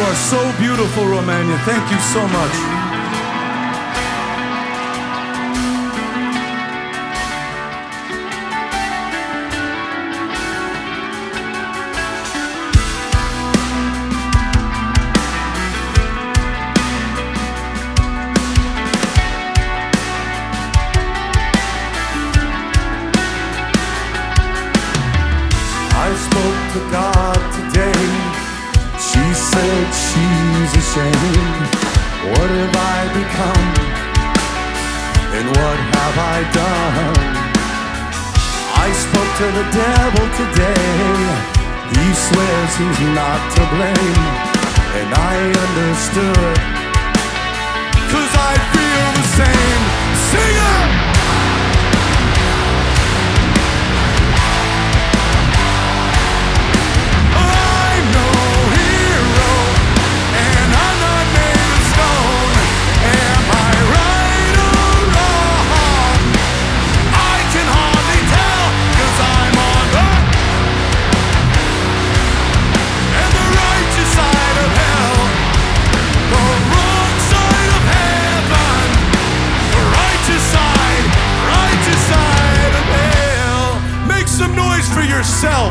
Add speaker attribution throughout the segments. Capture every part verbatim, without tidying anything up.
Speaker 1: are so beautiful, Romania. Thank you so much. I spoke to God today. She said she's ashamed. What have I become? And what have I done? I spoke to the devil today. He swears he's not to blame. And I understood, 'cause I feel the same. Sing it! For yourself.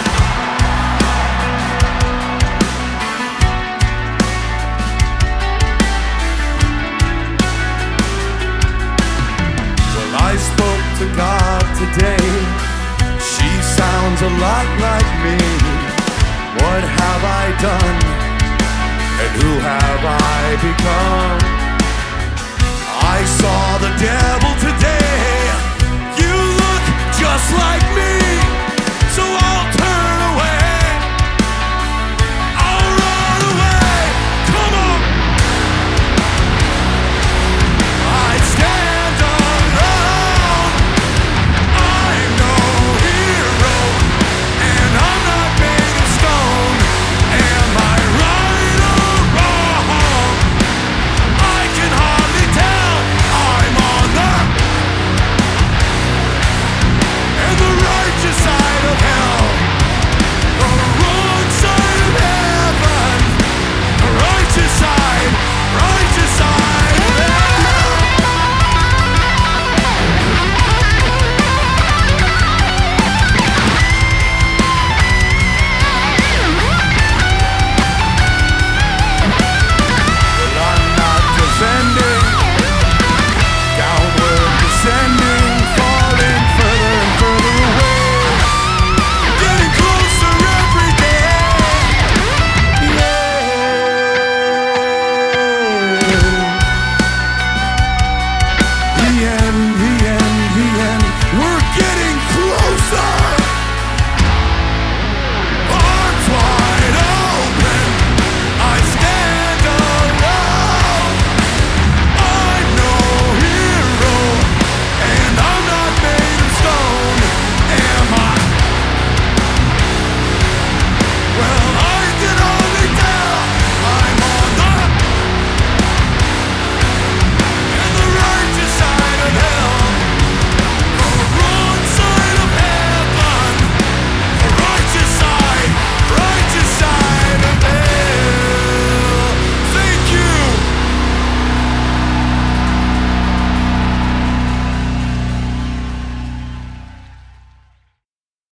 Speaker 1: Well, I spoke to God today. She sounds a lot like me. What have I done? And who have I become? I saw the devil today. You look just like me.